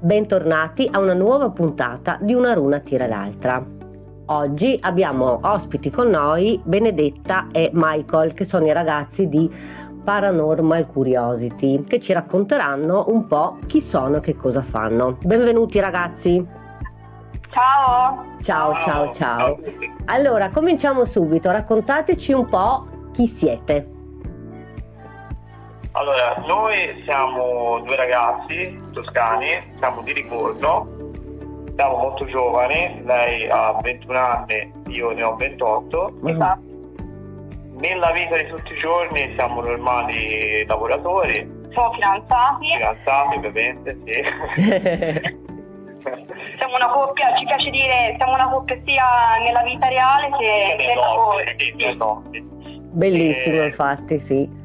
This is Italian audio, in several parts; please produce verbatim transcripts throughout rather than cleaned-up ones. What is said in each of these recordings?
Bentornati a una nuova puntata di Una runa tira l'altra. Oggi abbiamo ospiti con noi Benedetta e Michael, che sono i ragazzi di Paranormal Curiosity, che ci racconteranno un po' chi sono e che cosa fanno. Benvenuti ragazzi. Ciao. Ciao, ciao, ciao. Allora, cominciamo subito. Raccontateci un po' chi siete. Allora, noi siamo due ragazzi toscani, siamo di Livorno, siamo molto giovani, lei ha ventuno anni, io ne ho ventotto. Esatto. Nella vita di tutti i giorni siamo normali lavoratori. Siamo fidanzati. Fidanzati, ovviamente, sì. Siamo una coppia, ci piace dire, siamo una coppia sia nella vita reale che nel lavoro. Sì, sì, sì. Bellissimo, E... infatti, sì.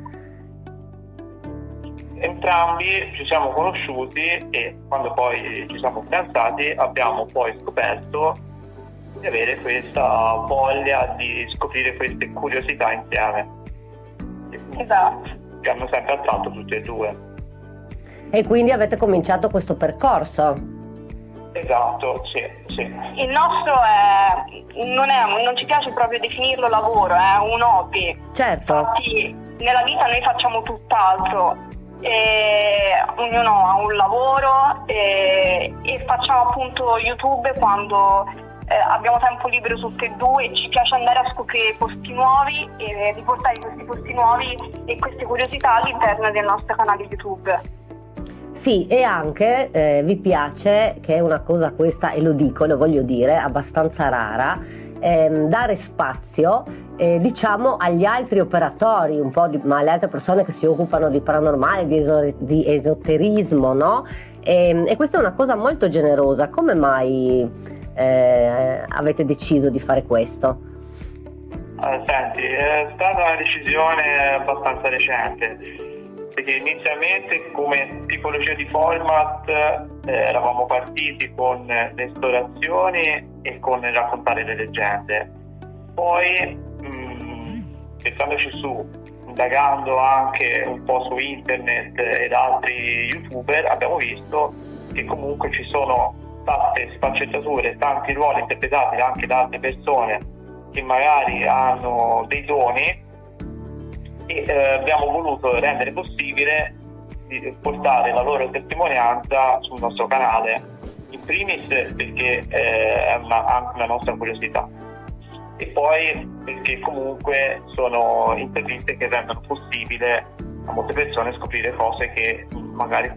Entrambi ci siamo conosciuti e quando poi ci siamo fidanzati abbiamo poi scoperto di avere questa voglia di scoprire queste curiosità insieme. Esatto. Che hanno sempre attratto tutti e due. E quindi avete cominciato questo percorso? Esatto, sì, sì. Il nostro è non, è, non ci piace proprio definirlo lavoro, è un hobby. Certo. Infatti nella vita noi facciamo tutt'altro. E ognuno ha un lavoro e, e facciamo appunto YouTube quando eh, abbiamo tempo libero tutte e due e ci piace andare a scoprire posti nuovi e riportare questi posti nuovi e queste curiosità all'interno del nostro canale YouTube. Sì, e anche eh, vi piace, che è una cosa questa, e lo dico, lo voglio dire, abbastanza rara, ehm, dare spazio eh, diciamo agli altri operatori, un po' di, ma alle altre persone che si occupano di paranormale, di, eso, di esoterismo, no? E, e questa è una cosa molto generosa. Come mai eh, avete deciso di fare questo? Uh, senti, è stata una decisione abbastanza recente, perché inizialmente come tipologia di format eh, eravamo partiti con le esplorazioni e con il raccontare le leggende. Poi, mh, pensandoci su, indagando anche un po' su internet ed altri youtuber, abbiamo visto che comunque ci sono tante sfaccettature, tanti ruoli interpretati anche da altre persone che magari hanno dei doni, e eh, abbiamo voluto rendere possibile di portare la loro testimonianza sul nostro canale, in primis perché eh, è una, anche una nostra curiosità, e poi perché comunque sono interviste che rendono possibile a molte persone scoprire cose che magari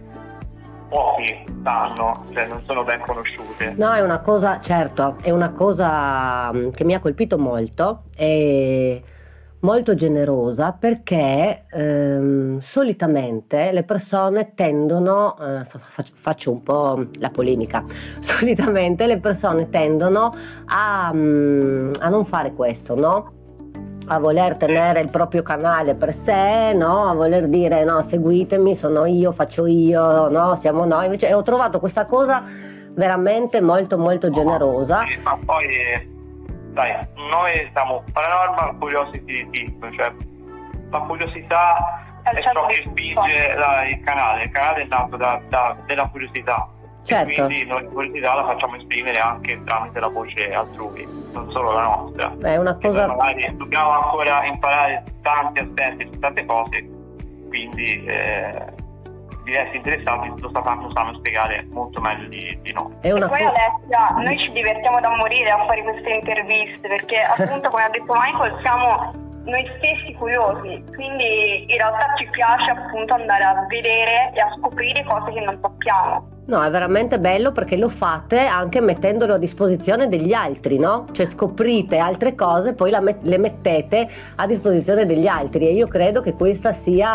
pochi sanno, cioè non sono ben conosciute. No, è una cosa, certo, è una cosa che mi ha colpito molto e molto generosa, perché ehm, solitamente le persone tendono, eh, faccio, faccio un po' la polemica, solitamente le persone tendono a, um, a non fare questo, no? A voler tenere il proprio canale per sé, no? A voler dire no, seguitemi, sono io, faccio io, no? Siamo noi. Invece ho trovato questa cosa veramente molto molto generosa. Sì, ma poi dai, noi siamo Paranormal Curiosity Team, cioè la curiosità è ciò che spinge la, il canale. Il canale è nato da, da, dalla curiosità. Certo. E quindi noi la curiosità la facciamo esprimere anche tramite la voce altrui, non solo la nostra. È una cosa... Magari dobbiamo ancora imparare tanti aspetti su tante cose, quindi eh, diversi interessanti lo sanno, sanno spiegare molto meglio di, di noi. È una e poi co- Alessia, noi ci divertiamo da morire a fare queste interviste, perché appunto come ha detto Michael siamo noi stessi curiosi, quindi in realtà ci piace appunto andare a vedere e a scoprire cose che non sappiamo. No, è veramente bello perché lo fate anche mettendolo a disposizione degli altri, no? Cioè scoprite altre cose, poi la met- le mettete a disposizione degli altri, e io credo che questa sia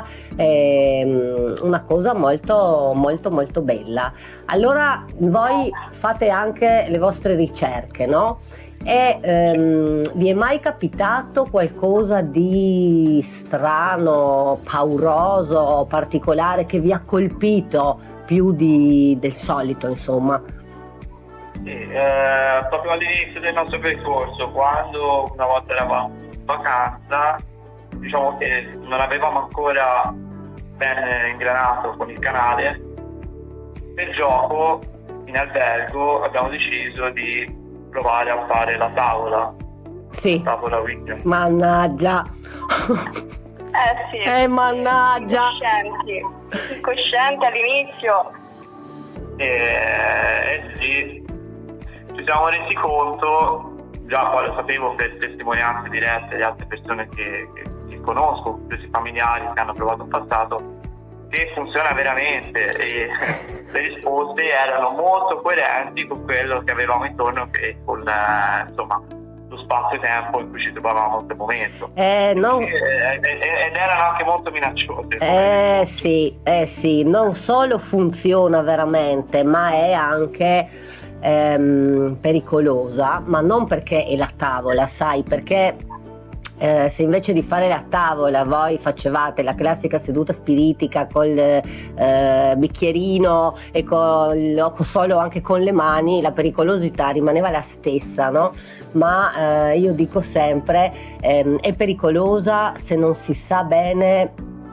ehm, una cosa molto molto molto bella. Allora voi fate anche le vostre ricerche, no? E ehm, vi è mai capitato qualcosa di strano, pauroso, particolare che vi ha colpito più di, del solito, insomma? Sì, eh, proprio all'inizio del nostro percorso, quando una volta eravamo in vacanza, diciamo che non avevamo ancora ben ingranato con il canale, per gioco albergo abbiamo deciso di provare a fare la tavola. Sì. La tavola Ouija. Mannaggia. Eh sì. Eh mannaggia. Incoscienti. Incoscienti all'inizio. Eh, eh sì, ci siamo resi conto, già poi lo sapevo per testimonianze dirette di altre persone che, che, che conosco, compresi familiari che hanno provato in passato, che funziona veramente, e le risposte erano molto coerenti con quello che avevamo intorno e con eh, insomma lo spazio-tempo in cui ci trovavamo in quel momento. Eh, non... ed erano anche molto minacciose. Eh sì, eh sì, non solo funziona veramente, ma è anche ehm, pericolosa, ma non perché è la tavola, sai, perché Eh, se invece di fare la tavola voi facevate la classica seduta spiritica col eh, bicchierino e col, o solo anche con le mani, la pericolosità rimaneva la stessa, no? Ma eh, io dico sempre ehm, è pericolosa se non si sa bene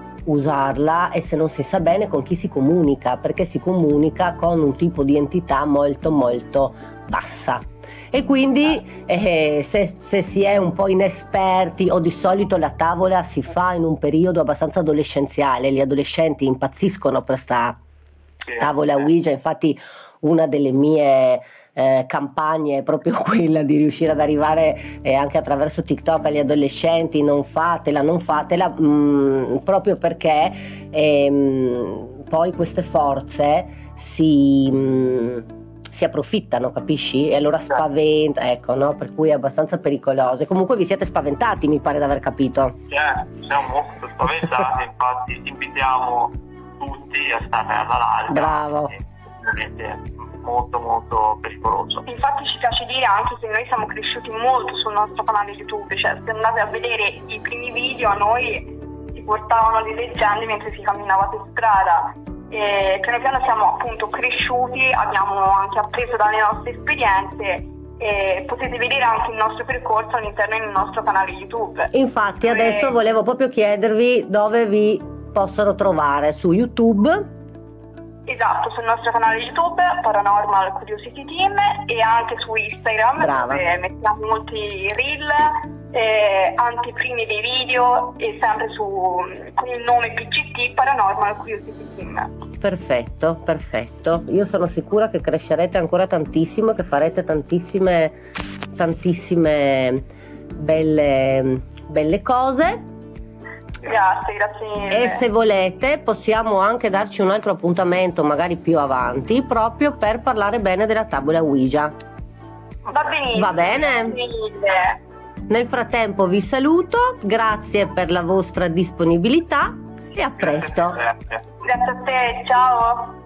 usarla e se non si sa bene con chi si comunica, perché si comunica con un tipo di entità molto molto bassa. E quindi eh, se, se si è un po' inesperti, o di solito la tavola si fa in un periodo abbastanza adolescenziale, gli adolescenti impazziscono per sta tavola Ouija, infatti una delle mie eh, campagne è proprio quella di riuscire ad arrivare eh, anche attraverso TikTok agli adolescenti: non fatela, non fatela, mh, proprio perché ehm, poi queste forze si... Mh, si approfittano, capisci? E allora spaventa, ecco, no? Per cui è abbastanza pericoloso. E comunque vi siete spaventati, mi pare di aver capito. Sì, siamo molto spaventati, infatti invitiamo tutti a stare alla larga. Bravo. È veramente molto molto pericoloso. Infatti ci piace dire anche che noi siamo cresciuti molto sul nostro canale YouTube, cioè se andate a vedere i primi video a noi si portavano le leggende mentre si camminava per strada. E piano piano siamo appunto cresciuti, abbiamo anche appreso dalle nostre esperienze e potete vedere anche il nostro percorso all'interno del nostro canale YouTube. Infatti adesso e... volevo proprio chiedervi dove vi possono trovare: su YouTube? Esatto, sul nostro canale YouTube Paranormal Curiosity Team, e anche su Instagram. Brava. Dove mettiamo molti reel, eh, anteprimi dei video, e sempre su, con il nome P C T, Paranormal Curiosity Team. Perfetto, perfetto. Io sono sicura che crescerete ancora tantissimo e che farete tantissime, tantissime belle, belle cose. Grazie, grazie mille. E se volete possiamo anche darci un altro appuntamento, magari più avanti, proprio per parlare bene della tavola Ouija. Va benissimo. Va bene? Mille. Nel frattempo vi saluto, grazie per la vostra disponibilità e a presto. Grazie. Grazie a te, ciao.